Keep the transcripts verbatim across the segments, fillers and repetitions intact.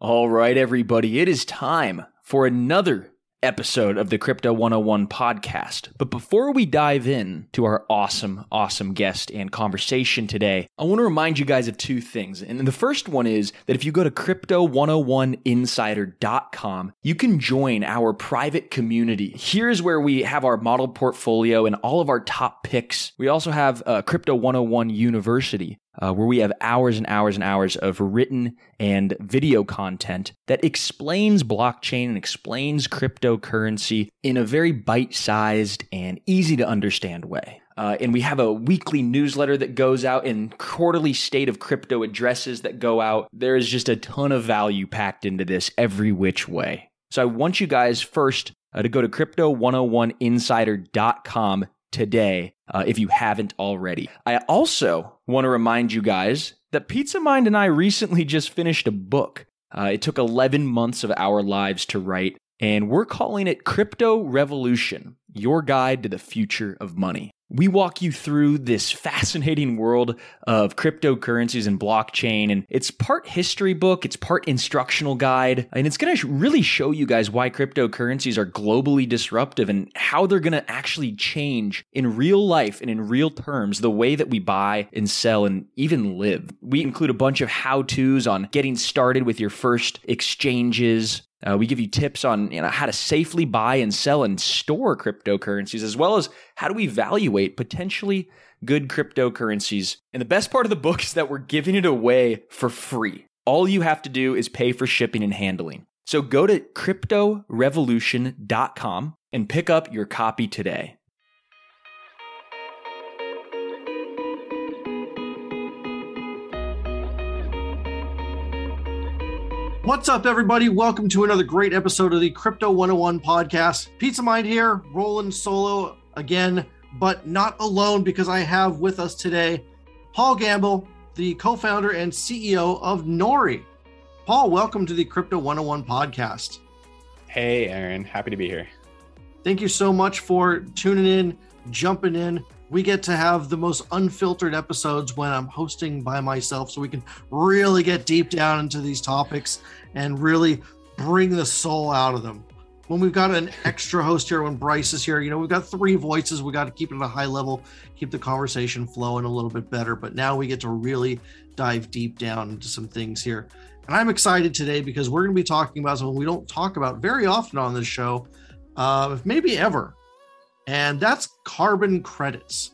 All right, everybody, it is time for another episode of the Crypto one oh one podcast. But before we dive in to our awesome, awesome guest and conversation today, I want to remind you guys of two things. And the first one is that if you go to crypto one oh one insider dot com, you can join our private community. Here's where we have our model portfolio and all of our top picks. We also have uh, Crypto one oh one University, Uh, where we have hours and hours and hours of written and video content that explains blockchain and explains cryptocurrency in a very bite-sized and easy to understand way. Uh, and we have a weekly newsletter that goes out and quarterly state of crypto addresses that go out. There is just a ton of value packed into this every which way. So I want you guys first uh, to go to crypto one oh one insider dot com today, uh, if you haven't already. I also want to remind you guys that Pizza Mind and I recently just finished a book. Uh, it took eleven months of our lives to write, and we're calling it Crypto Revolution, Your Guide to the Future of Money. We walk you through this fascinating world of cryptocurrencies and blockchain, and it's part history book, it's part instructional guide, and it's going to really show you guys why cryptocurrencies are globally disruptive and how they're going to actually change in real life and in real terms the way that we buy and sell and even live. We include a bunch of how-tos on getting started with your first exchanges. Uh, we give you tips on you know, how to safely buy and sell and store cryptocurrencies, as well as how to evaluate potentially good cryptocurrencies. And the best part of the book is that we're giving it away for free. All you have to do is pay for shipping and handling. So go to crypto revolution dot com and pick up your copy today. What's up, everybody? Welcome to another great episode of the Crypto one oh one podcast. Pizza Mind here, rolling solo again, but not alone because I have with us today Paul Gamble, the co-founder and C E O of Nori. Paul, welcome to the Crypto one oh one podcast. Hey, Aaron. Happy to be here. Thank you so much for tuning in, jumping in. We get to have the most unfiltered episodes when I'm hosting by myself, so we can really get deep down into these topics and really bring the soul out of them. When we've got an extra host here, when Bryce is here, you know, we've got three voices. We got to keep it at a high level, keep the conversation flowing a little bit better. But now we get to really dive deep down into some things here. And I'm excited today because we're going to be talking about something we don't talk about very often on this show, uh, maybe ever. And that's carbon credits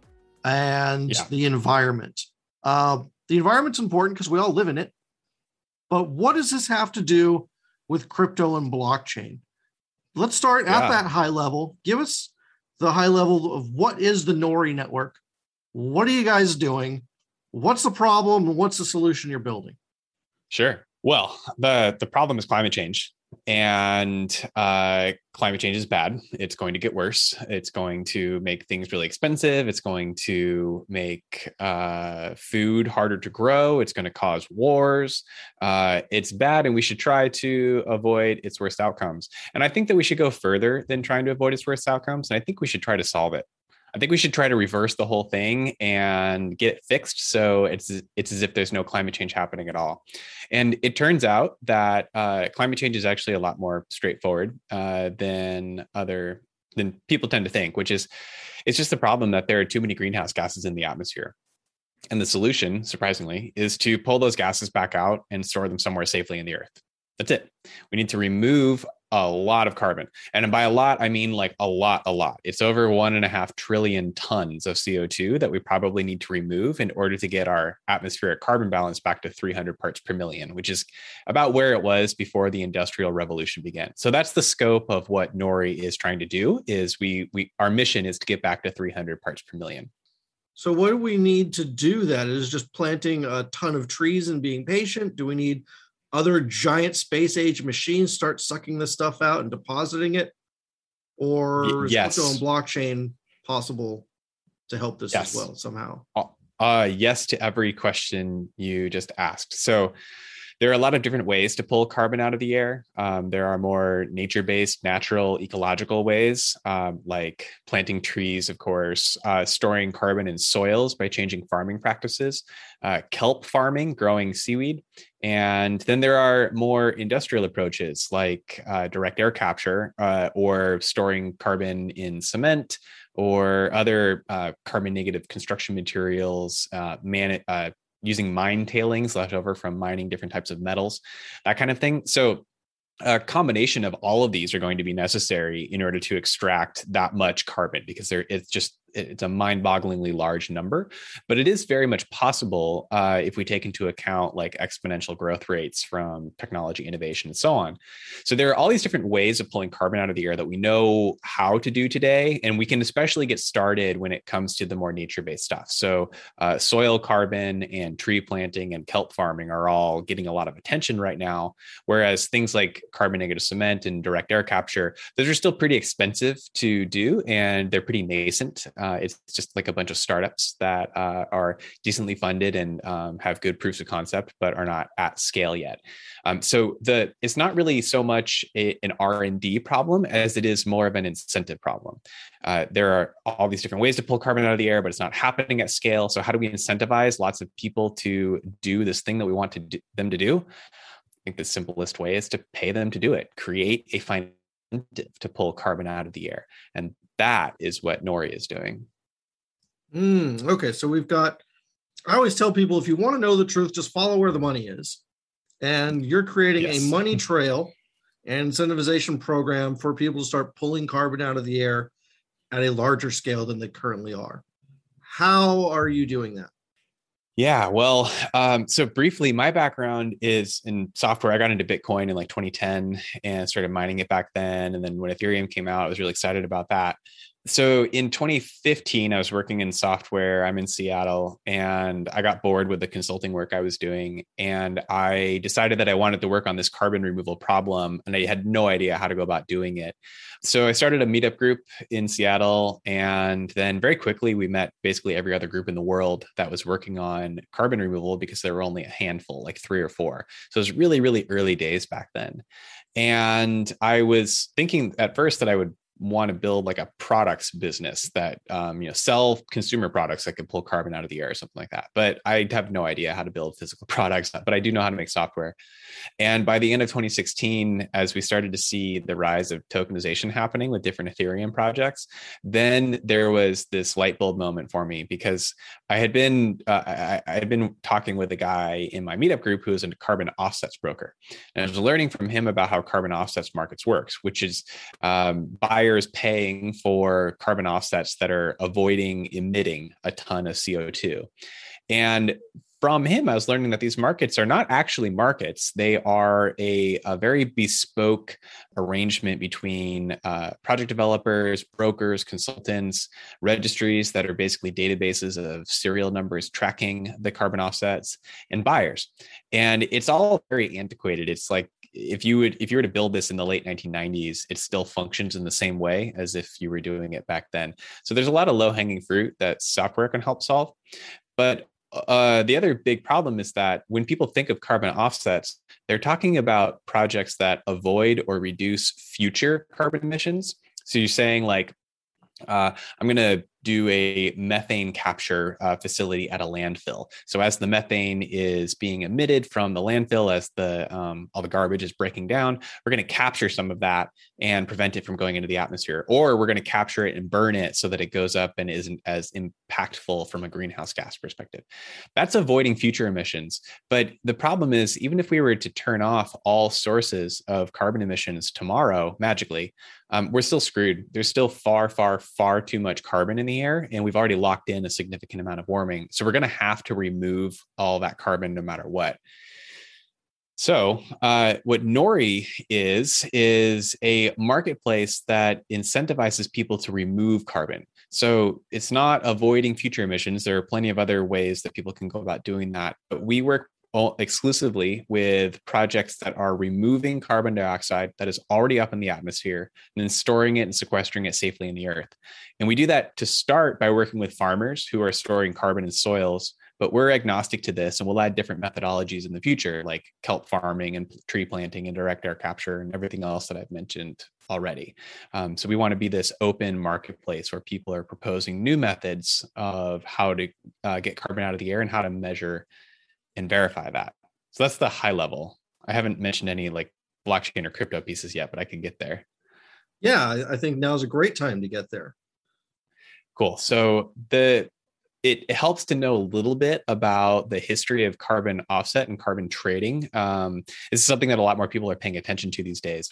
and yeah. the environment. Uh, the environment's important because we all live in it. But what does this have to do with crypto and blockchain? Let's start yeah. at that high level. Give us the high level of what is the Nori network? What are you guys doing? What's the problem and what's the solution you're building? Sure. Well, the, the problem is climate change. And uh, climate change is bad. It's going to get worse. It's going to make things really expensive. It's going to make uh, food harder to grow. It's going to cause wars. Uh, it's bad, and we should try to avoid its worst outcomes. And I think that we should go further than trying to avoid its worst outcomes. And I think we should try to solve it. I think we should try to reverse the whole thing and get it fixed so it's it's as if there's no climate change happening at all. And it turns out that uh, climate change is actually a lot more straightforward uh, than other than people tend to think, which is it's just the problem that there are too many greenhouse gases in the atmosphere. And the solution, surprisingly, is to pull those gases back out and store them somewhere safely in the earth. That's it. We need to remove a lot of carbon. And by a lot, I mean like a lot, a lot. It's over one and a half trillion tons of C O two that we probably need to remove in order to get our atmospheric carbon balance back to three hundred parts per million, which is about where it was before the Industrial Revolution began. So that's the scope of what Nori is trying to do. Is we we our mission is to get back to three hundred parts per million. So what do we need to do that? Is just planting a ton of trees and being patient? Do we need other giant space age machines start sucking this stuff out and depositing it? Or is yes. crypto and blockchain possible to help this yes. as well somehow? Uh, yes to every question you just asked. So There are a lot of different ways to pull carbon out of the air. Um, there are more nature-based, natural, ecological ways, um, like planting trees, of course, uh, storing carbon in soils by changing farming practices, uh, kelp farming, growing seaweed. And then there are more industrial approaches like uh, direct air capture uh, or storing carbon in cement or other uh, carbon negative construction materials, uh, man- uh, using mine tailings left over from mining different types of metals, that kind of thing. So a combination of all of these are going to be necessary in order to extract that much carbon, because there it's just it's a mind-bogglingly large number. But it is very much possible uh, if we take into account like exponential growth rates from technology innovation and so on. So there are all these different ways of pulling carbon out of the air that we know how to do today, and we can especially get started when it comes to the more nature-based stuff. So uh, soil carbon and tree planting and kelp farming are all getting a lot of attention right now, whereas things like carbon negative cement and direct air capture, those are still pretty expensive to do, and they're pretty nascent. Uh, it's just like a bunch of startups that uh, are decently funded and um, have good proofs of concept, but are not at scale yet. Um, so the it's not really so much a, an R and D problem as it is more of an incentive problem. Uh, there are all these different ways to pull carbon out of the air, but it's not happening at scale. So how do we incentivize lots of people to do this thing that we want to do, them to do? I think the simplest way is to pay them to do it, create a financial incentive to pull carbon out of the air. And that is what Nori is doing. Mm, okay, so we've got, I always tell people, if you want to know the truth, just follow where the money is. And you're creating yes. a money trail and incentivization program for people to start pulling carbon out of the air at a larger scale than they currently are. How are you doing that? Yeah, well, um, so briefly, my background is in software. I got into Bitcoin in like twenty ten and started mining it back then. And then when Ethereum came out, I was really excited about that. So in twenty fifteen, I was working in software. I'm in Seattle, and I got bored with the consulting work I was doing. And I decided that I wanted to work on this carbon removal problem, and I had no idea how to go about doing it. So I started a meetup group in Seattle, and then very quickly we met basically every other group in the world that was working on carbon removal, because there were only a handful, like three or four. So it was really, really early days back then. And I was thinking at first that I would want to build like a products business that um, you know sell consumer products that could pull carbon out of the air or something like that. But I have no idea how to build physical products, but I do know how to make software. And by the end of twenty sixteen, as we started to see the rise of tokenization happening with different Ethereum projects, then there was this light bulb moment for me, because I had been uh, I, I had been talking with a guy in my meetup group who is a carbon offsets broker, and I was learning from him about how carbon offsets markets works, which is um, buyers paying for carbon offsets that are avoiding emitting a ton of C O two. And from him, I was learning that these markets are not actually markets. They are a, a very bespoke arrangement between uh, project developers, brokers, consultants, registries that are basically databases of serial numbers tracking the carbon offsets, and buyers. And it's all very antiquated. It's like, if you would, if you were to build this in the late nineteen nineties, it still functions in the same way as if you were doing it back then. So there's a lot of low hanging fruit that software can help solve. But uh, the other big problem is that when people think of carbon offsets, they're talking about projects that avoid or reduce future carbon emissions. So you're saying like, uh, I'm going to do a methane capture uh, facility at a landfill. So as the methane is being emitted from the landfill, as the um, all the garbage is breaking down, we're going to capture some of that and prevent it from going into the atmosphere. Or we're going to capture it and burn it so that it goes up and isn't as impactful from a greenhouse gas perspective. That's avoiding future emissions. But the problem is, even if we were to turn off all sources of carbon emissions tomorrow, magically, um, we're still screwed. There's still far, far, far too much carbon in the air, and we've already locked in a significant amount of warming. So we're going to have to remove all that carbon no matter what. So uh, what Nori is, is a marketplace that incentivizes people to remove carbon. So it's not avoiding future emissions. There are plenty of other ways that people can go about doing that. But we work exclusively with projects that are removing carbon dioxide that is already up in the atmosphere and then storing it and sequestering it safely in the earth. And we do that to start by working with farmers who are storing carbon in soils but we're agnostic to this, and we'll add different methodologies in the future, like kelp farming and tree planting and direct air capture and everything else that I've mentioned already. Um, so we want to be this open marketplace where people are proposing new methods of how to uh, get carbon out of the air and how to measure and verify that. So that's the high level. I haven't mentioned any like blockchain or crypto pieces yet, but I can get there. Yeah, I think now is a great time to get there. Cool. So the it helps to know a little bit about the history of carbon offset and carbon trading. Um, this is something that a lot more people are paying attention to these days.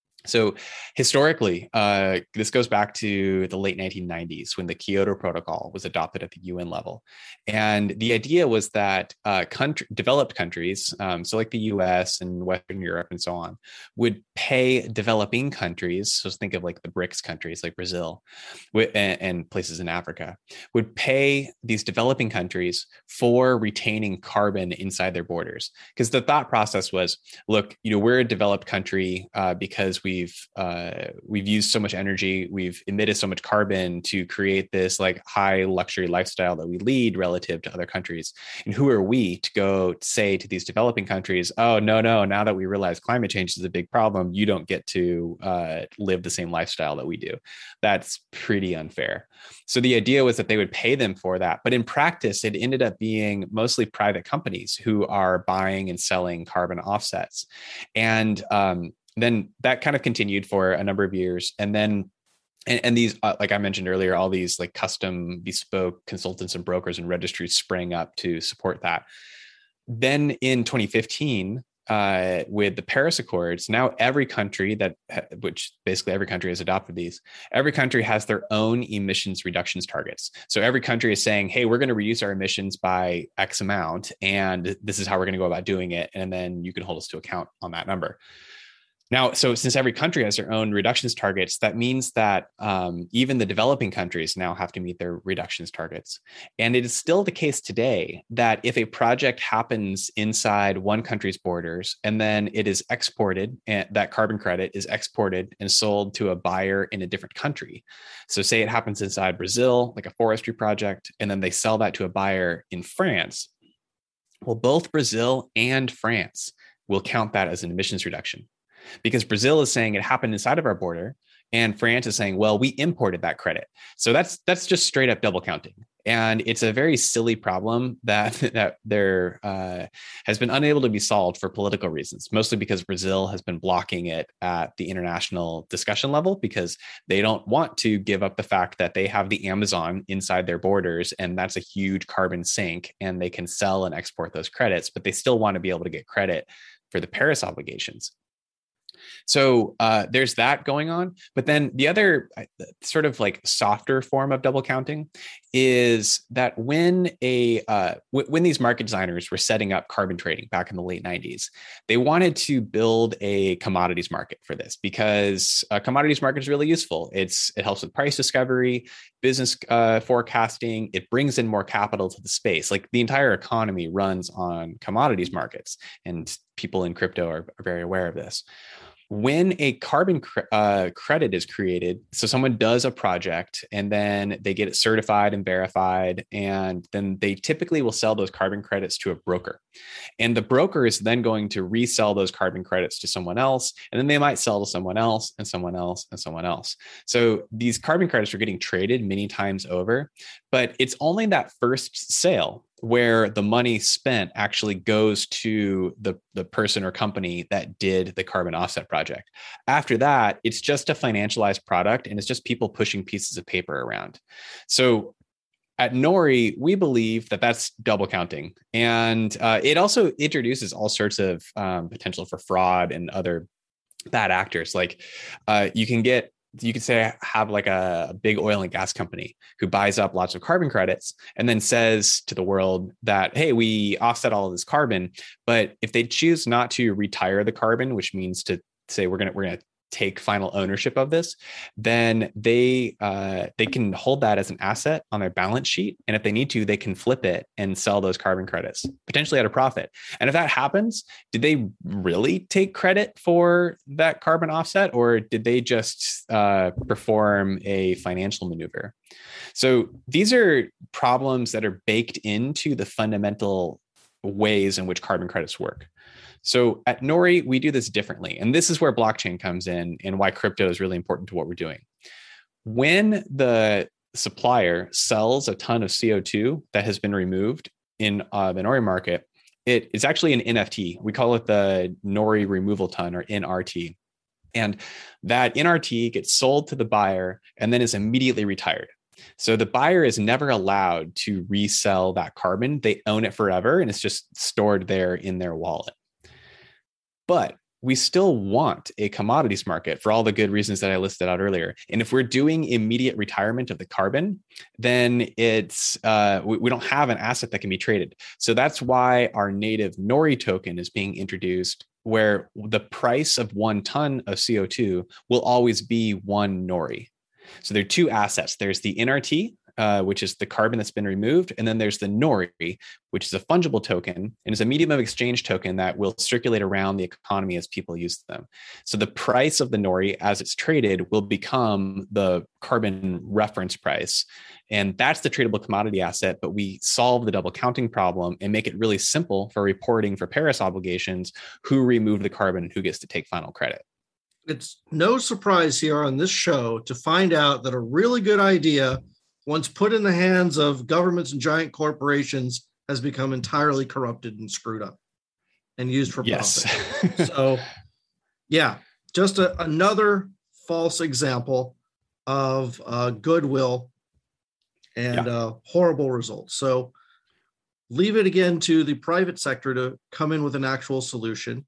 So historically, uh, this goes back to the late nineteen nineties when the Kyoto Protocol was adopted at the U N level. And the idea was that uh, country, developed countries, um, so like the U S and Western Europe and so on, would pay developing countries, so think of like the BRICS countries like Brazil and, and places in Africa, would pay these developing countries for retaining carbon inside their borders. Because the thought process was, look, you know, we're a developed country uh, because we We've uh, we've used so much energy, we've emitted so much carbon to create this like high luxury lifestyle that we lead relative to other countries. And who are we to go say to these developing countries, oh, no, no, now that we realize climate change is a big problem, you don't get to uh, live the same lifestyle that we do. That's pretty unfair. So the idea was that they would pay them for that. But in practice, it ended up being mostly private companies who are buying and selling carbon offsets. And um, then that kind of continued for a number of years. And then, and, and these, uh, like I mentioned earlier, all these like custom bespoke consultants and brokers and registries sprang up to support that. Then in twenty fifteen, uh, with the Paris Accords, now every country that, which basically every country has adopted these, every country has their own emissions reductions targets. So every country is saying, hey, we're going to reduce our emissions by X amount, and this is how we're going to go about doing it. And then you can hold us to account on that number. Now, so since every country has their own reductions targets, that means that um, even the developing countries now have to meet their reductions targets. And it is still the case today that if a project happens inside one country's borders and then it is exported, and that carbon credit is exported and sold to a buyer in a different country. So say it happens inside Brazil, like a forestry project, and then they sell that to a buyer in France. Well, both Brazil and France will count that as an emissions reduction. Because Brazil is saying it happened inside of our border, and France is saying, well, we imported that credit. So that's that's just straight up double counting. And it's a very silly problem that, that there uh, has been unable to be solved for political reasons, mostly because Brazil has been blocking it at the international discussion level because they don't want to give up the fact that they have the Amazon inside their borders, and that's a huge carbon sink, and they can sell and export those credits, but they still want to be able to get credit for the Paris obligations. So uh, there's that going on. But then the other sort of like softer form of double counting is that when a uh, w- when these market designers were setting up carbon trading back in the late nineties, they wanted to build a commodities market for this because a commodities market is really useful. It's it helps with price discovery, business uh, forecasting. It brings in more capital to the space. Like the entire economy runs on commodities markets, and people in crypto are, are very aware of this. When a carbon cre- uh, credit is created, so someone does a project and then they get it certified and verified, and then they typically will sell those carbon credits to a broker. And the broker is then going to resell those carbon credits to someone else, and then they might sell to someone else and someone else and someone else. So these carbon credits are getting traded many times over, but it's only that first sale where the money spent actually goes to the, the person or company that did the carbon offset project. After that, it's just a financialized product, and it's just people pushing pieces of paper around. So at Nori, we believe that that's double counting. And uh, it also introduces all sorts of um, potential for fraud and other bad actors. Like uh, you can get you could say have like a big oil and gas company who buys up lots of carbon credits and then says to the world that, hey, we offset all of this carbon, but if they choose not to retire the carbon, which means to say we're going to we're going to take final ownership of this, then they uh, they can hold that as an asset on their balance sheet. And if they need to, they can flip it and sell those carbon credits, potentially at a profit. And if that happens, did they really take credit for that carbon offset, or did they just uh, perform a financial maneuver? So these are problems that are baked into the fundamental ways in which carbon credits work. So at Nori, we do this differently. And this is where blockchain comes in and why crypto is really important to what we're doing. When the supplier sells a ton of C O two that has been removed in uh, the Nori market, it is actually an N F T. We call it the Nori removal ton, or N R T. And that N R T gets sold to the buyer and then is immediately retired. So the buyer is never allowed to resell that carbon. They own it forever, and it's just stored there in their wallet. But we still want a commodities market for all the good reasons that I listed out earlier. And if we're doing immediate retirement of the carbon, then it's uh, we, we don't have an asset that can be traded. So that's why our native Nori token is being introduced, where the price of one ton of C O two will always be one Nori. So there are two assets. There's the N R T, uh, which is the carbon that's been removed. And then there's the Nori, which is a fungible token and is a medium of exchange token that will circulate around the economy as people use them. So the price of the Nori as it's traded will become the carbon reference price. And that's the tradable commodity asset. But we solve the double counting problem and make it really simple for reporting for Paris obligations, who removed the carbon and who gets to take final credit. It's no surprise here on this show to find out that a really good idea, once put in the hands of governments and giant corporations, has become entirely corrupted and screwed up and used for yes. profit. So, yeah, just a, another false example of uh, goodwill and yeah. uh, horrible results. So leave it again to the private sector to come in with an actual solution.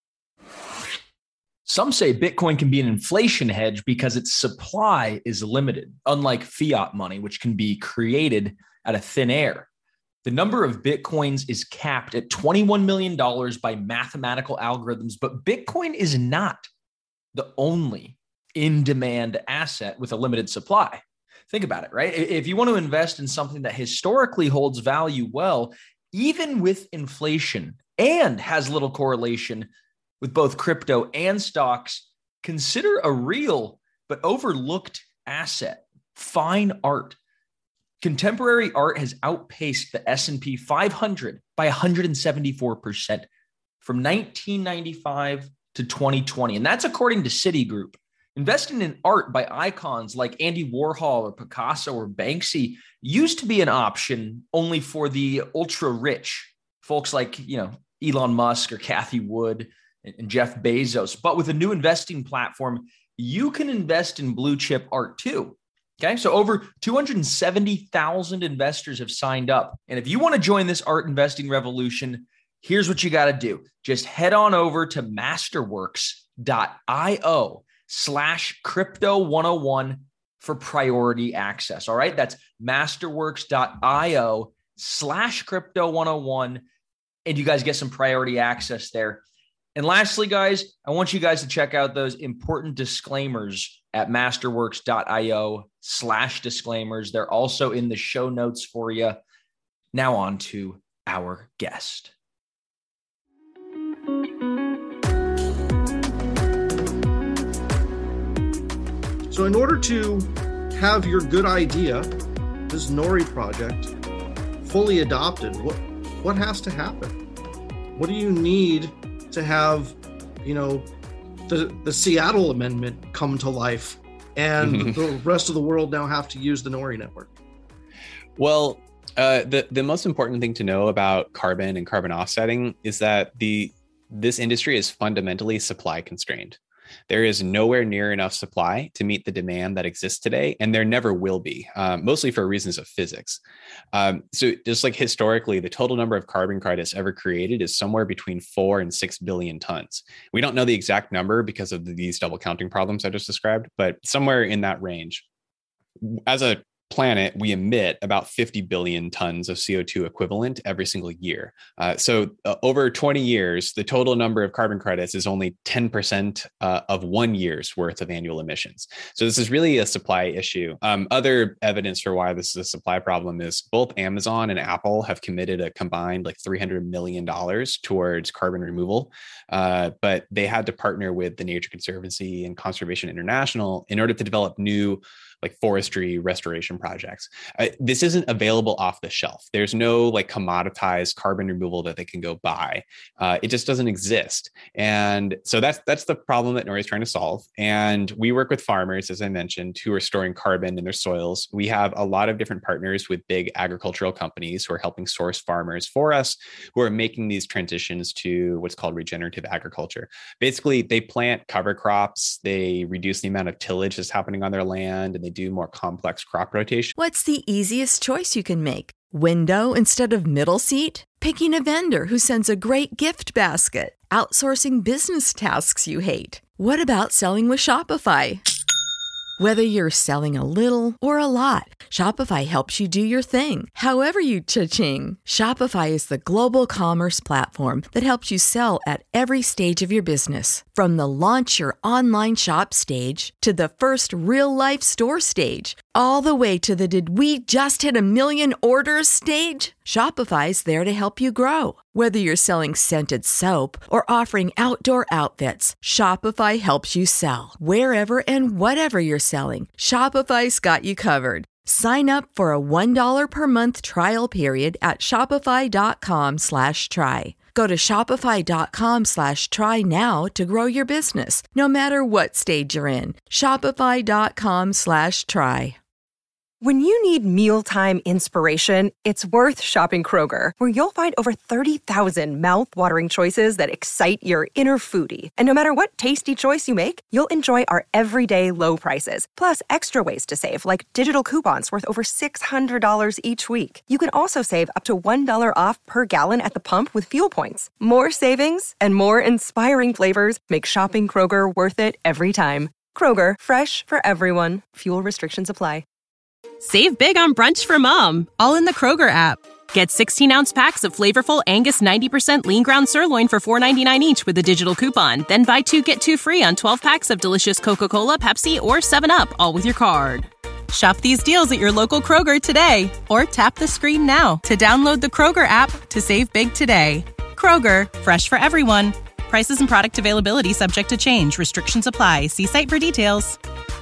Some say Bitcoin can be an inflation hedge because its supply is limited, unlike fiat money, which can be created out of thin air. The number of Bitcoins is capped at twenty-one million dollars by mathematical algorithms, but Bitcoin is not the only in-demand asset with a limited supply. Think about it, right? If you want to invest in something that historically holds value well, even with inflation, and has little correlation with both crypto and stocks, consider a real but overlooked asset: fine art. Contemporary art has outpaced the S and P five hundred by one hundred seventy-four percent from nineteen ninety-five to twenty twenty. And that's according to Citigroup. Investing in art by icons like Andy Warhol or Picasso or Banksy used to be an option only for the ultra rich, folks like, you know, Elon Musk or Cathie Wood and Jeff Bezos. But with a new investing platform, you can invest in blue chip art too. Okay, so over two hundred seventy thousand investors have signed up. And if you want to join this art investing revolution, here's what you got to do. Just head on over to masterworks.io slash crypto 101 for priority access. All right, that's masterworks.io slash crypto 101. And you guys get some priority access there. And lastly, guys, I want you guys to check out those important disclaimers at masterworks.io slash disclaimers. They're also in the show notes for you. Now on to our guest. So in order to have your good idea, this Nori project, fully adopted, what, what has to happen? What do you need to have, you know, the, the Seattle Amendment come to life and mm-hmm. the rest of the world now have to use the Nori network? Well, uh, the, the most important thing to know about carbon and carbon offsetting is that the this industry is fundamentally supply constrained. There is nowhere near enough supply to meet the demand that exists today, and there never will be, um, mostly for reasons of physics. Um, so just like historically, the total number of carbon credits ever created is somewhere between four and six billion tons. We don't know the exact number because of these double counting problems I just described, but somewhere in that range. As a planet, we emit about fifty billion tons of C O two equivalent every single year. Uh, so uh, over twenty years, the total number of carbon credits is only ten percent uh, of one year's worth of annual emissions. So this is really a supply issue. Um, other evidence for why this is a supply problem is both Amazon and Apple have committed a combined like three hundred million dollars towards carbon removal, uh, but they had to partner with the Nature Conservancy and Conservation International in order to develop new like forestry restoration projects. Uh, this isn't available off the shelf. There's no like commoditized carbon removal that they can go buy. Uh, it just doesn't exist. And so that's that's the problem that N O R I is trying to solve. And we work with farmers, as I mentioned, who are storing carbon in their soils. We have a lot of different partners with big agricultural companies who are helping source farmers for us, who are making these transitions to what's called regenerative agriculture. Basically, they plant cover crops, they reduce the amount of tillage that's happening on their land, and they do more complex crop rotation. What's the easiest choice you can make? Window instead of middle seat? Picking a vendor who sends a great gift basket? Outsourcing business tasks you hate? What about selling with Shopify? Whether you're selling a little or a lot, Shopify helps you do your thing, however you cha-ching. Shopify is the global commerce platform that helps you sell at every stage of your business. From the launch your online shop stage to the first real-life store stage, all the way to the did we just hit a million orders stage. Shopify's there to help you grow. Whether you're selling scented soap or offering outdoor outfits, Shopify helps you sell. Wherever and whatever you're selling, Shopify's got you covered. Sign up for a one dollar per month trial period at shopify.com slash try. Go to shopify.com slash try now to grow your business, no matter what stage you're in. Shopify.com slash try. When you need mealtime inspiration, it's worth shopping Kroger, where you'll find over thirty thousand mouth-watering choices that excite your inner foodie. And no matter what tasty choice you make, you'll enjoy our everyday low prices, plus extra ways to save, like digital coupons worth over six hundred dollars each week. You can also save up to one dollar off per gallon at the pump with fuel points. More savings and more inspiring flavors make shopping Kroger worth it every time. Kroger, fresh for everyone. Fuel restrictions apply. Save big on brunch for mom, all in the Kroger app. Get sixteen-ounce packs of flavorful Angus ninety percent lean ground sirloin for four ninety-nine each with a digital coupon. Then buy two, get two free on twelve packs of delicious Coca-Cola, Pepsi, or seven up, all with your card. Shop these deals at your local Kroger today, or tap the screen now to download the Kroger app to save big today. Kroger, fresh for everyone. Prices and product availability subject to change. Restrictions apply. See site for details.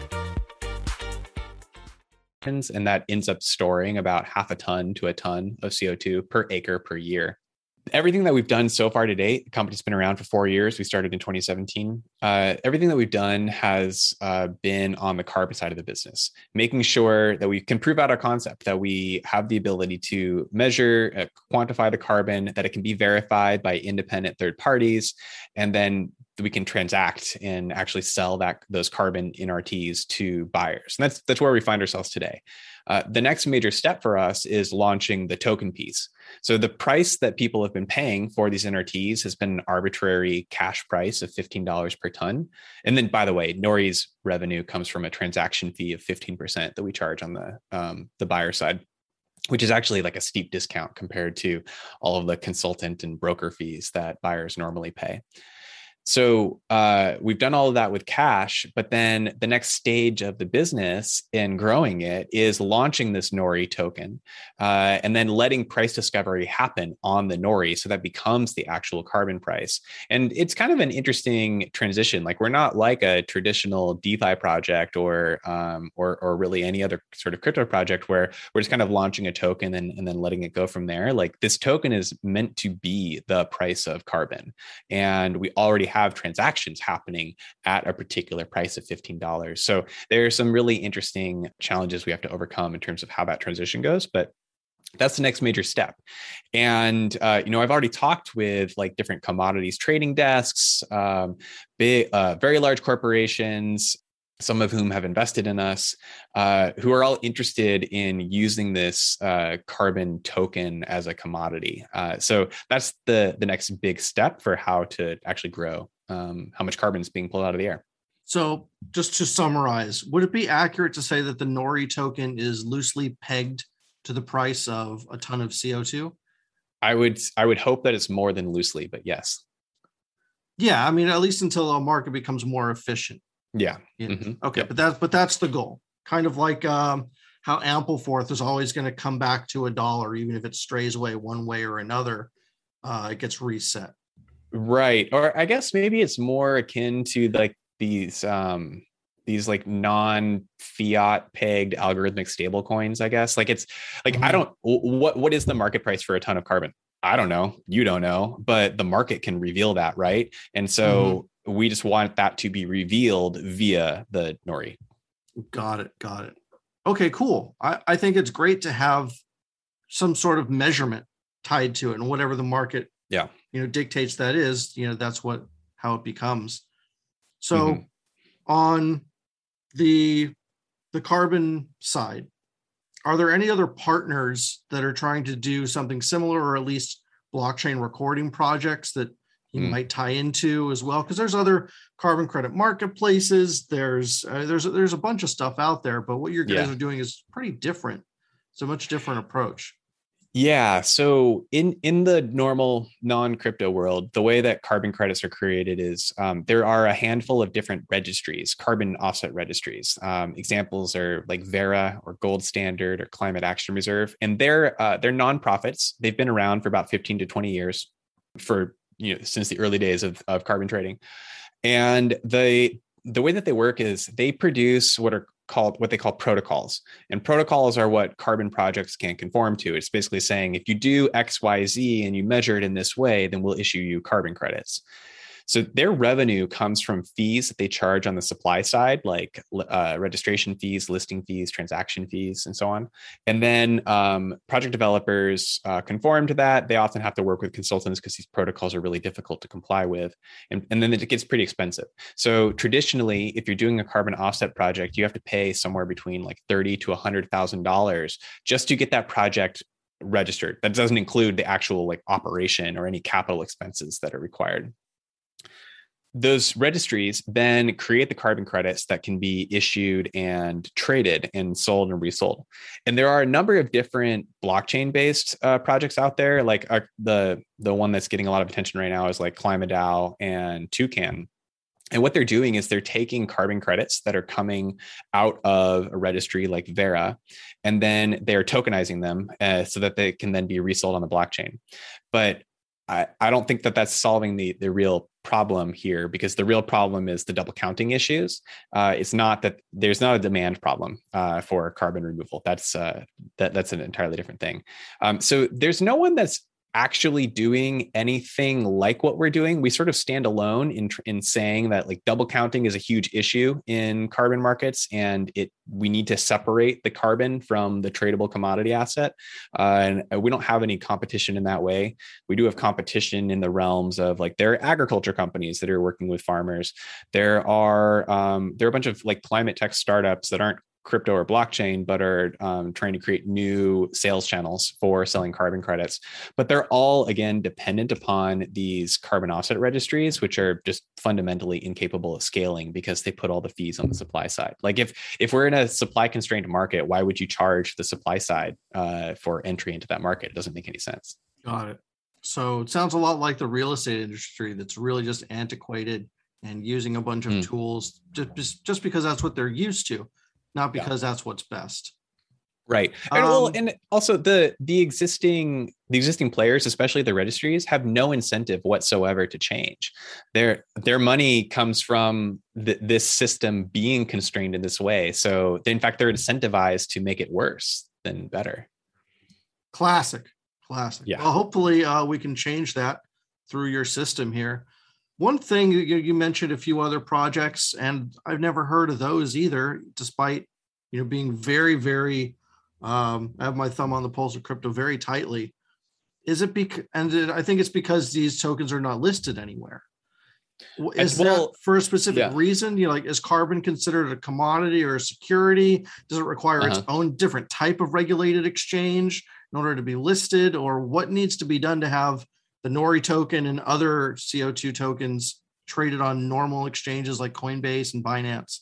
And that ends up storing about half a ton to a ton of C O two per acre per year. Everything that we've done so far to date, the company's been around for four years. We started in twenty seventeen. Uh, everything that we've done has uh, been on the carbon side of the business, making sure that we can prove out our concept, that we have the ability to measure, uh, quantify the carbon, that it can be verified by independent third parties, and then we can transact and actually sell that those carbon N R Ts to buyers. And that's that's where we find ourselves today. Uh, the next major step for us is launching the token piece. So the price that people have been paying for these N R Ts has been an arbitrary cash price of fifteen dollars per ton. And then, by the way, N O R I's revenue comes from a transaction fee of fifteen percent that we charge on the um, the buyer side, which is actually like a steep discount compared to all of the consultant and broker fees that buyers normally pay. So uh, we've done all of that with cash, but then the next stage of the business in growing it is launching this N O R I token uh, and then letting price discovery happen on the N O R I so that becomes the actual carbon price. And it's kind of an interesting transition. Like we're not like a traditional DeFi project or um, or, or really any other sort of crypto project where we're just kind of launching a token and, and then letting it go from there. Like this token is meant to be the price of carbon. And we already have transactions happening at a particular price of fifteen dollars. So there are some really interesting challenges we have to overcome in terms of how that transition goes, but that's the next major step. And, uh, you know, I've already talked with like different commodities trading desks, um, big, uh, very large corporations, some of whom have invested in us, uh, who are all interested in using this uh, carbon token as a commodity. Uh, so that's the, the next big step for how to actually grow um, how much carbon is being pulled out of the air. So just to summarize, would it be accurate to say that the Nori token is loosely pegged to the price of a ton of C O two? I would I would hope that it's more than loosely, but yes. Yeah, I mean, at least until a market becomes more efficient. Yeah. Yeah. Mm-hmm. Okay, Yep. but that's but that's the goal. Kind of like um, how Ampleforth is always going to come back to a dollar, even if it strays away one way or another. Uh, it gets reset. Right. Or I guess maybe it's more akin to like these um these like non-fiat pegged algorithmic stable coins, I guess. Like it's like Mhm. I don't what what is the market price for a ton of carbon? I don't know. You don't know, but the market can reveal that, right? And so we just want that to be revealed via the Nori. Got it. Got it. Okay, cool. I, I think it's great to have some sort of measurement tied to it, and whatever the market, Yeah. you know, dictates that is, you know, that's what how it becomes. So Mhm. on the the carbon side, are there any other partners that are trying to do something similar, or at least blockchain recording projects that you Mm. might tie into as well? Because there's other carbon credit marketplaces. There's uh, there's there's a bunch of stuff out there, but what your guys Yeah. are doing is pretty different. It's a much different approach. Yeah. So in in the normal non-crypto world, the way that carbon credits are created is um, there are a handful of different registries, carbon offset registries. Um, examples are like Verra or Gold Standard or Climate Action Reserve, and they're uh, they're nonprofits. They've been around for about fifteen to twenty years, for you know since the early days of of carbon trading, and the the way that they work is they produce what are called what they call protocols. And protocols are what carbon projects can conform to. It's basically saying if you do X, Y, Z and you measure it in this way, then we'll issue you carbon credits. So their revenue comes from fees that they charge on the supply side, like uh, registration fees, listing fees, transaction fees, and so on. And then um, project developers uh, conform to that. They often have to work with consultants because these protocols are really difficult to comply with. And, and then it gets pretty expensive. So traditionally, if you're doing a carbon offset project, you have to pay somewhere between like thirty to one hundred thousand dollars just to get that project registered. That doesn't include the actual like operation or any capital expenses that are required. Those registries then create the carbon credits that can be issued and traded and sold and resold. And there are a number of different blockchain-based uh, projects out there. Like uh, the the one that's getting a lot of attention right now is like ClimaDAO and Toucan. And what they're doing is they're taking carbon credits that are coming out of a registry like Verra, and then they're tokenizing them uh, so that they can then be resold on the blockchain. But I, I don't think that that's solving the, the real problem here, because the real problem is the double counting issues. Uh, it's not that there's not a demand problem uh, for carbon removal. That's uh, that that's an entirely different thing. Um, so there's no one that's actually doing anything like what we're doing. We sort of stand alone in in saying that like double counting is a huge issue in carbon markets, and it we need to separate the carbon from the tradable commodity asset. Uh, and we don't have any competition in that way. We do have competition in the realms of like there are agriculture companies that are working with farmers. There are um, there are a bunch of like climate tech startups that aren't crypto or blockchain, but are um, trying to create new sales channels for selling carbon credits. But they're all, again, dependent upon these carbon offset registries, which are just fundamentally incapable of scaling because they put all the fees on the supply side. Like if if we're in a supply constrained market, why would you charge the supply side uh, for entry into that market? It doesn't make any sense. Got it. So it sounds a lot like the real estate industry that's really just antiquated and using a bunch of Mm. tools just, just because that's what they're used to, not because yeah. that's what's best. Right. And well, Um, and also the the existing the existing players, especially the registries, have no incentive whatsoever to change. Their their money comes from the, this system being constrained in this way. So in fact, they're incentivized to make it worse than better. Classic. Classic. Yeah. Well, hopefully uh, we can change that through your system here. One thing you, you mentioned a few other projects, and I've never heard of those either, despite you know being very, very. Um, I have my thumb on the pulse of crypto very tightly. Is it because, and it, I think it's because these tokens are not listed anywhere. Is well, that for a specific yeah. reason? You know, like, is carbon considered a commodity or a security? Does it require uh-huh. its own different type of regulated exchange in order to be listed? Or what needs to be done to have the Nori token and other C O two tokens traded on normal exchanges like Coinbase and Binance?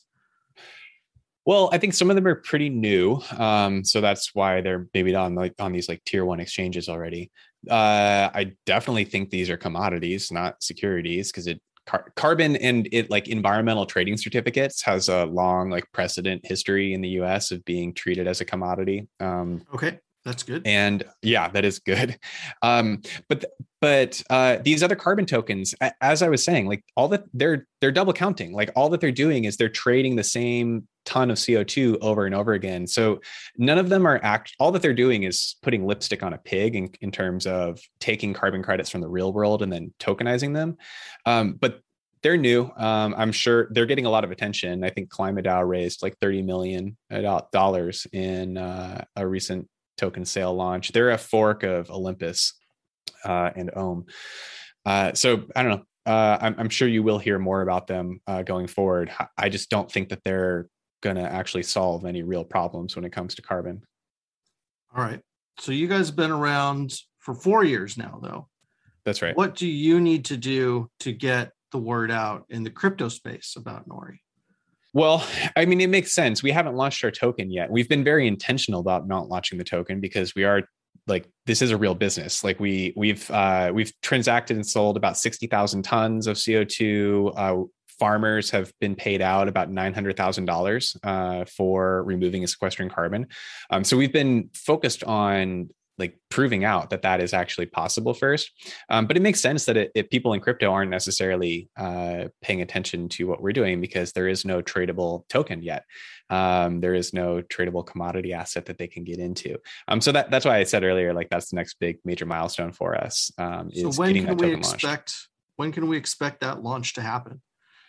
Well, I think some of them are pretty new, um, so that's why they're maybe on like on these like tier one exchanges already. Uh, I definitely think these are commodities, not securities, because it car- carbon and it like environmental trading certificates has a long like precedent history in the U S of being treated as a commodity. Um, Okay, that's good. And yeah, that is good. Um, but but uh, these other carbon tokens, as I was saying, like all that they're they're double counting. Like all that they're doing is they're trading the same ton of C O two over and over again. So none of them are act. All that they're doing is putting lipstick on a pig in, in terms of taking carbon credits from the real world and then tokenizing them. Um, but they're new. Um, I'm sure they're getting a lot of attention. I think Climate DAO raised like thirty million dollars in uh, a recent token sale launch. They're a fork of Olympus uh, and Ohm. Uh, so I don't know. Uh, I'm, I'm sure you will hear more about them uh, going forward. I just don't think that they're going to actually solve any real problems when it comes to carbon. All right. So you guys have been around for four years now, though. That's right. What do you need to do to get the word out in the crypto space about Nori? Well, I mean, it makes sense. We haven't launched our token yet. We've been very intentional about not launching the token because we are like, this is a real business. Like we, we've, uh, we've transacted and sold about sixty thousand tons of C O two. Uh, farmers have been paid out about nine hundred thousand dollars uh, for removing and sequestering carbon. Um, so we've been focused on like proving out that that is actually possible first. Um, but it makes sense that it, it, people in crypto aren't necessarily uh, paying attention to what we're doing because there is no tradable token yet. Um, there is no tradable commodity asset that they can get into. Um, so that, that's why I said earlier, like that's the next big major milestone for us. Um, is so when getting can that we token expect, launched. when can we expect that launch to happen?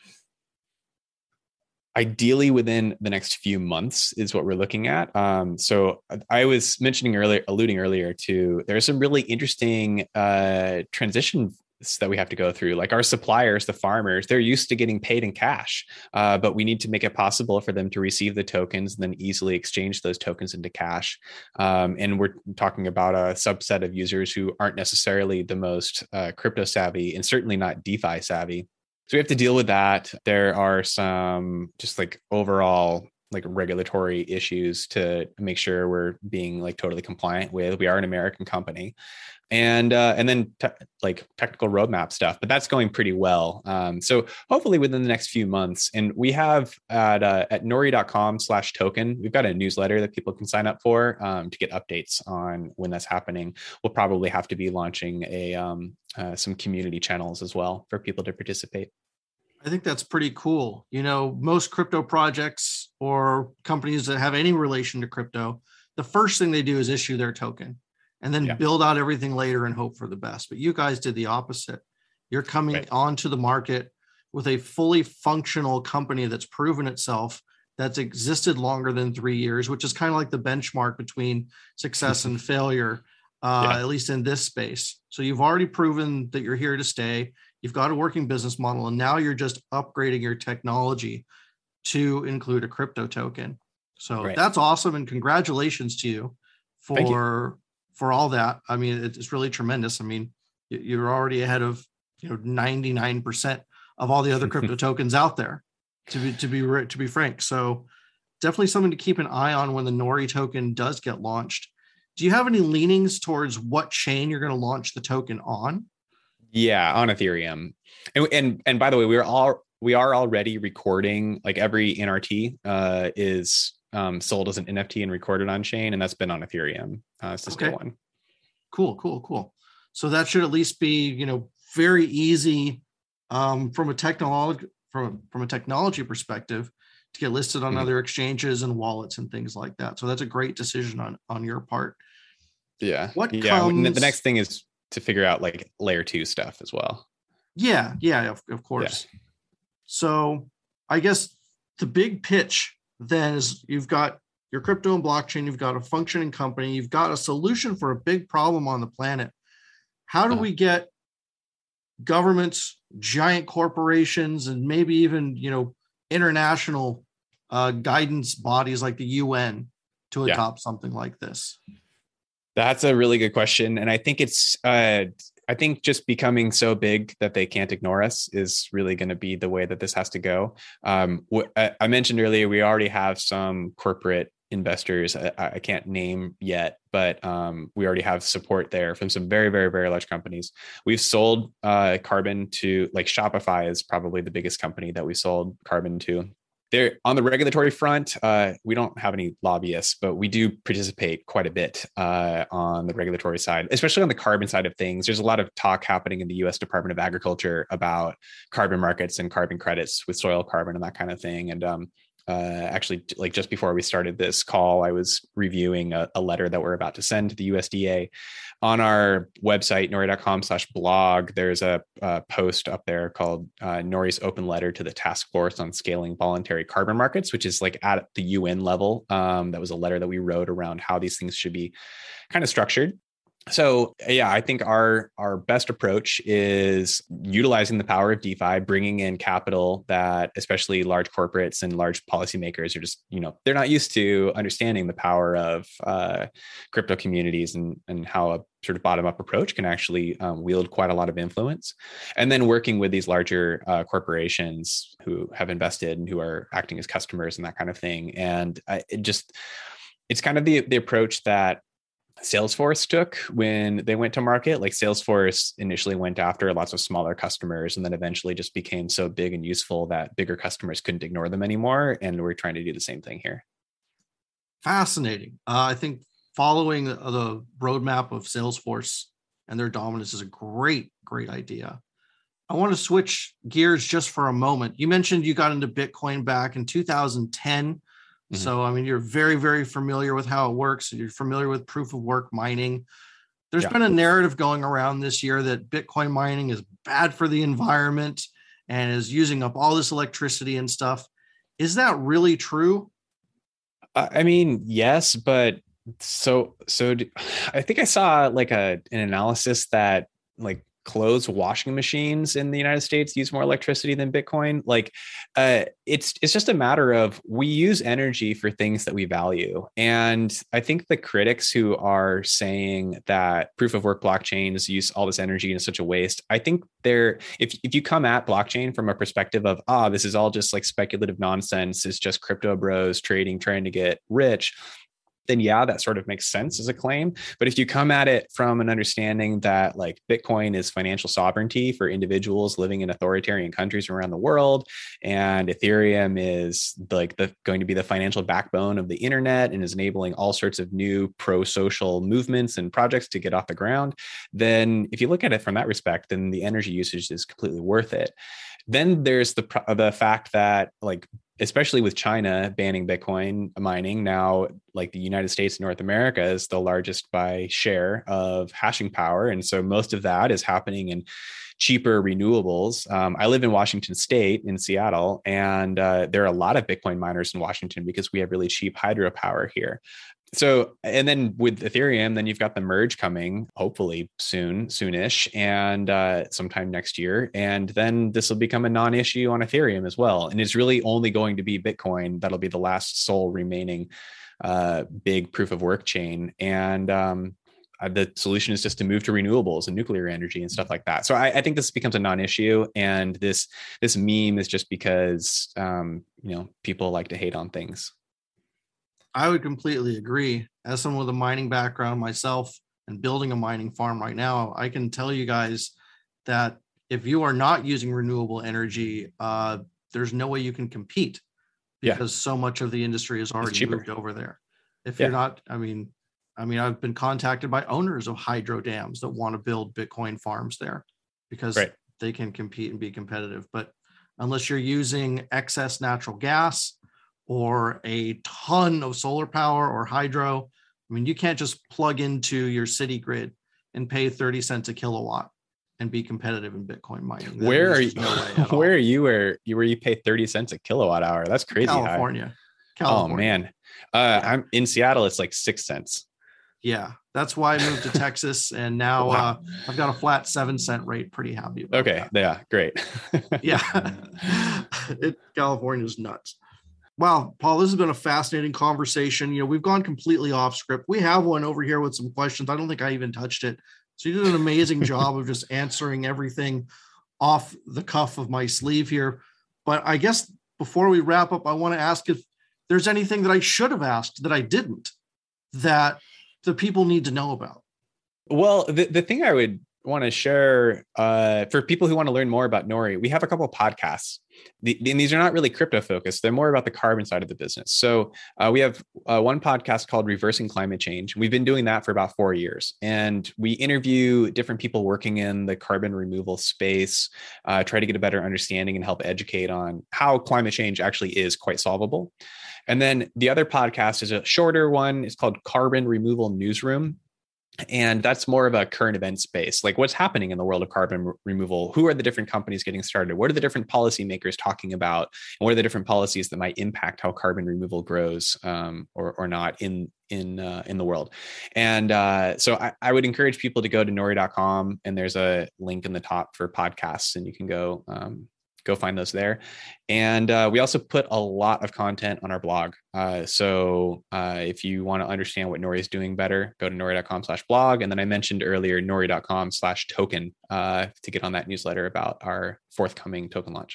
Ideally within the next few months is what we're looking at. Um, so I was mentioning earlier, alluding earlier to, there's some really interesting uh, transitions that we have to go through. Like our suppliers, the farmers, they're used to getting paid in cash, uh, but we need to make it possible for them to receive the tokens and then easily exchange those tokens into cash. Um, and we're talking about a subset of users who aren't necessarily the most uh, crypto savvy and certainly not DeFi savvy. So we have to deal with that. There are some just like overall like regulatory issues to make sure we're being like totally compliant with. We are an American company. And uh, and then te- like technical roadmap stuff, but that's going pretty well. Um, so hopefully within the next few months, and we have at uh, at nori.com slash token, we've got a newsletter that people can sign up for um, to get updates on when that's happening. We'll probably have to be launching a um, uh, some community channels as well for people to participate. I think that's pretty cool. You know, most crypto projects or companies that have any relation to crypto, the first thing they do is issue their token and then yeah. build out everything later and hope for the best. But you guys did the opposite. You're coming right. onto the market with a fully functional company that's proven itself, that's existed longer than three years, which is kind of like the benchmark between success and failure, uh, yeah. at least in this space. So you've already proven that you're here to stay. You've got a working business model, and now you're just upgrading your technology to include a crypto token. So right. that's awesome. And congratulations to you for, you. for all that. I mean, it's really tremendous. I mean, you're already ahead of, you know, ninety-nine percent of all the other crypto tokens out there, to be, to be, to be frank. So definitely something to keep an eye on when the Nori token does get launched. Do you have any leanings towards what chain you're going to launch the token on? Yeah, on Ethereum. And, and and by the way, we're all we are already recording, like every N R T uh, is um, sold as an N F T and recorded on chain, and that's been on Ethereum uh, since okay. day one. Cool, cool, cool. So that should at least be, you know, very easy um, from a technology from from a technology perspective to get listed on mm-hmm. other exchanges and wallets and things like that. So that's a great decision on on your part. Yeah. What yeah. comes... The next thing is to figure out like layer two stuff as well. Yeah. Yeah, of, of course. Yeah. So I guess the big pitch then is you've got your crypto and blockchain, you've got a functioning company, you've got a solution for a big problem on the planet. How do uh-huh. we get governments, giant corporations, and maybe even, you know, international uh, guidance bodies like the U N to adopt yeah. something like this? That's a really good question. And I think it's, uh, I think just becoming so big that they can't ignore us is really going to be the way that this has to go. Um, wh- I, I mentioned earlier, we already have some corporate investors. I, I can't name yet, but um, we already have support there from some very, very, very large companies. We've sold uh, carbon to, like, Shopify is probably the biggest company that we sold carbon to. There, on the regulatory front, uh, we don't have any lobbyists, but we do participate quite a bit uh, on the regulatory side, especially on the carbon side of things. There's a lot of talk happening in the U S Department of Agriculture about carbon markets and carbon credits with soil carbon and that kind of thing. And um, uh, actually, like just before we started this call, I was reviewing a, a letter that we're about to send to the U S D A. On our website, nori.com slash blog, there's a, a post up there called uh, Nori's Open Letter to the Task Force on Scaling Voluntary Carbon Markets, which is like at the U N level. Um, that was a letter that we wrote around how these things should be kind of structured. So yeah, I think our our best approach is utilizing the power of DeFi, bringing in capital that especially large corporates and large policymakers are just, you know, they're not used to understanding the power of uh, crypto communities and, and how a sort of bottom up approach can actually um, wield quite a lot of influence. And then working with these larger uh, corporations who have invested and who are acting as customers and that kind of thing. And I, it just, it's kind of the the approach that Salesforce took when they went to market. Like Salesforce initially went after lots of smaller customers and then eventually just became so big and useful that bigger customers couldn't ignore them anymore. And we're trying to do the same thing here. Fascinating. Uh, I think following the, the roadmap of Salesforce and their dominance is a great, great idea. I want to switch gears just for a moment. You mentioned you got into Bitcoin back in two thousand ten. Mm-hmm. So, I mean, you're very, very familiar with how it works. You're familiar with proof of work mining. There's yeah. been a narrative going around this year that Bitcoin mining is bad for the environment and is using up all this electricity and stuff. Is that really true? I mean, yes, but so, so do, I think I saw like a, an analysis that like clothes washing machines in the United States use more electricity than Bitcoin. Like uh, it's, it's just a matter of, we use energy for things that we value. And I think the critics who are saying that proof of work blockchains use all this energy in such a waste, I think they're, if, if you come at blockchain from a perspective of, ah, this is all just like speculative nonsense, it's just crypto bros trading, trying to get rich, then yeah, that sort of makes sense as a claim. But if you come at it from an understanding that like Bitcoin is financial sovereignty for individuals living in authoritarian countries around the world, and Ethereum is like the going to be the financial backbone of the internet and is enabling all sorts of new pro-social movements and projects to get off the ground, then if you look at it from that respect, then the energy usage is completely worth it. Then there's the the fact that like, especially with China banning Bitcoin mining, now like the United States and North America is the largest by share of hashing power. And so most of that is happening in cheaper renewables. Um, I live in Washington State in Seattle, and uh, there are a lot of Bitcoin miners in Washington because we have really cheap hydropower here. So, and then with Ethereum, then you've got the merge coming, hopefully soon, soonish, and uh, sometime next year. And then this will become a non-issue on Ethereum as well. And it's really only going to be Bitcoin that'll be the last sole remaining uh, big proof of work chain. And um, the solution is just to move to renewables and nuclear energy and stuff like that. So I, I think this becomes a non-issue. And this this meme is just because um, you know, people like to hate on things. I would completely agree. As someone with a mining background myself and building a mining farm right now, I can tell you guys that if you are not using renewable energy, uh, there's no way you can compete because yeah. so much of the industry is already moved over there. If yeah. you're not, I mean, I mean, I've been contacted by owners of hydro dams that want to build Bitcoin farms there because right. they can compete and be competitive. But unless you're using excess natural gas or a ton of solar power or hydro, I mean, you can't just plug into your city grid and pay thirty cents a kilowatt and be competitive in Bitcoin mining. That where are you? No where are you? Where you where you pay thirty cents a kilowatt hour? That's crazy. California. High. California. Oh man, uh, yeah. I'm in Seattle. It's like six cents. Yeah, that's why I moved to Texas, and now wow. uh, I've got a flat seven cent rate. Pretty happy about okay, that. Yeah, great. yeah, it, California's nuts. Wow, Paul, this has been a fascinating conversation. You know, we've gone completely off script. We have one over here with some questions. I don't think I even touched it. So you did an amazing job of just answering everything off the cuff of my sleeve here. But I guess before we wrap up, I want to ask if there's anything that I should have asked that I didn't, that the people need to know about. Well, the, the thing I would want to share uh, for people who want to learn more about Nori, we have a couple of podcasts. The, and these are not really crypto focused. They're more about the carbon side of the business. So uh, we have uh, one podcast called Reversing Climate Change. We've been doing that for about four years. And we interview different people working in the carbon removal space, uh, try to get a better understanding and help educate on how climate change actually is quite solvable. And then the other podcast is a shorter one. It's called Carbon Removal Newsroom. And that's more of a current event space, like what's happening in the world of carbon re- removal. Who are the different companies getting started? What are the different policymakers talking about? And what are the different policies that might impact how carbon removal grows um, or, or not in in uh, in the world? And uh, so I, I would encourage people to go to nori dot com, and there's a link in the top for podcasts, and you can go um, go find those there. And uh, we also put a lot of content on our blog. Uh, so uh, if you want to understand what Nori is doing better, go to nori dot com slash blog. And then I mentioned earlier, nori dot com slash token uh, to get on that newsletter about our forthcoming token launch.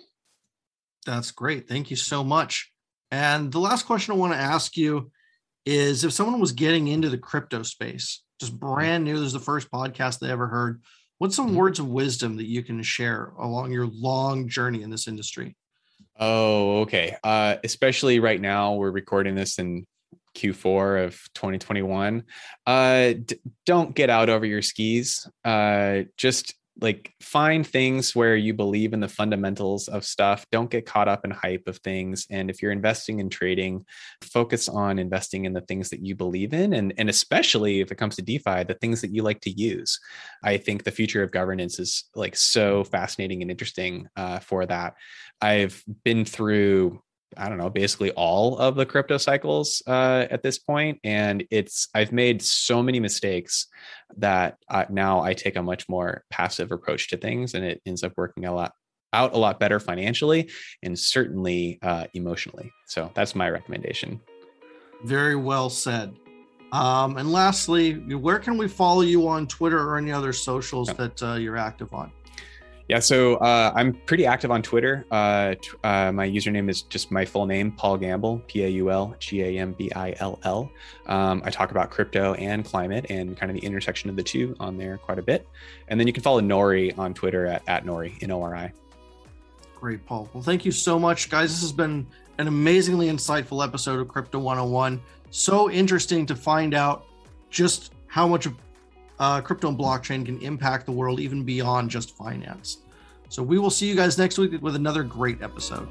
That's great. Thank you so much. And the last question I want to ask you is, if someone was getting into the crypto space, just brand new, this is the first podcast they ever heard, what's some words of wisdom that you can share along your long journey in this industry? Oh, okay. Uh, especially right now, we're recording this in Q four of twenty twenty-one. Uh, d- don't get out over your skis. Uh, just like find things where you believe in the fundamentals of stuff. Don't get caught up in hype of things. And if you're investing in trading, focus on investing in the things that you believe in. And, and especially if it comes to DeFi, the things that you like to use. I think the future of governance is like so fascinating and interesting uh, for that. I've been through, I don't know, basically all of the crypto cycles uh, at this point. And it's, I've made so many mistakes that uh, now I take a much more passive approach to things, and it ends up working a lot out a lot better financially and certainly uh, emotionally. So that's my recommendation. Very well said. Um, and lastly, where can we follow you on Twitter or any other socials that uh, you're active on? Yeah, so uh, I'm pretty active on Twitter. Uh, t- uh, my username is just my full name, Paul Gambill, P A U L G A M B I L L. Um, I talk about crypto and climate and kind of the intersection of the two on there quite a bit. And then you can follow Nori on Twitter at, at Nori, N O R I. Great, Paul. Well, thank you so much, guys. This has been an amazingly insightful episode of Crypto one oh one. So interesting to find out just how much of Uh, crypto and blockchain can impact the world even beyond just finance. So we will see you guys next week with another great episode.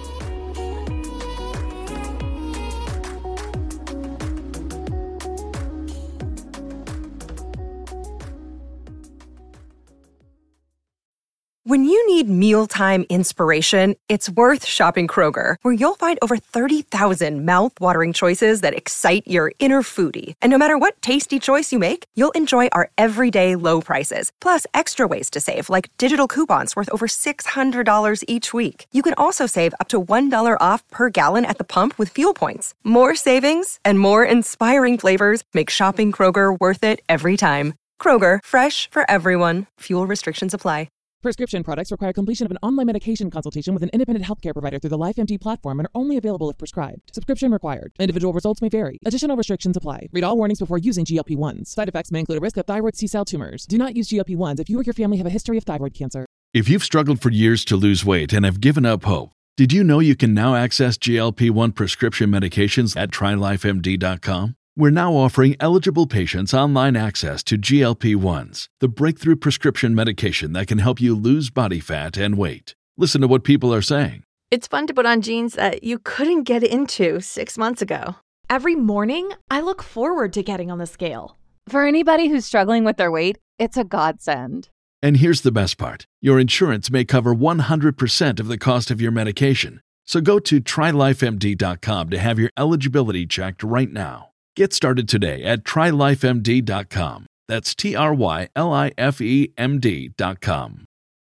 When you need mealtime inspiration, it's worth shopping Kroger, where you'll find over thirty thousand mouth-watering choices that excite your inner foodie. And no matter what tasty choice you make, you'll enjoy our everyday low prices, plus extra ways to save, like digital coupons worth over six hundred dollars each week. You can also save up to one dollar off per gallon at the pump with fuel points. More savings and more inspiring flavors make shopping Kroger worth it every time. Kroger, fresh for everyone. Fuel restrictions apply. Prescription products require completion of an online medication consultation with an independent healthcare provider through the LifeMD platform and are only available if prescribed. Subscription required. Individual results may vary. Additional restrictions apply. Read all warnings before using G L P ones. Side effects may include a risk of thyroid C-cell tumors. Do not use G L P ones if you or your family have a history of thyroid cancer. If you've struggled for years to lose weight and have given up hope, did you know you can now access G L P one prescription medications at try life M D dot com? We're now offering eligible patients online access to G L P ones, the breakthrough prescription medication that can help you lose body fat and weight. Listen to what people are saying. It's fun to put on jeans that you couldn't get into six months ago. Every morning, I look forward to getting on the scale. For anybody who's struggling with their weight, it's a godsend. And here's the best part. Your insurance may cover one hundred percent of the cost of your medication. So go to try life M D dot com to have your eligibility checked right now. Get started today at try life M D dot com. That's T R Y L I F E M D dot com.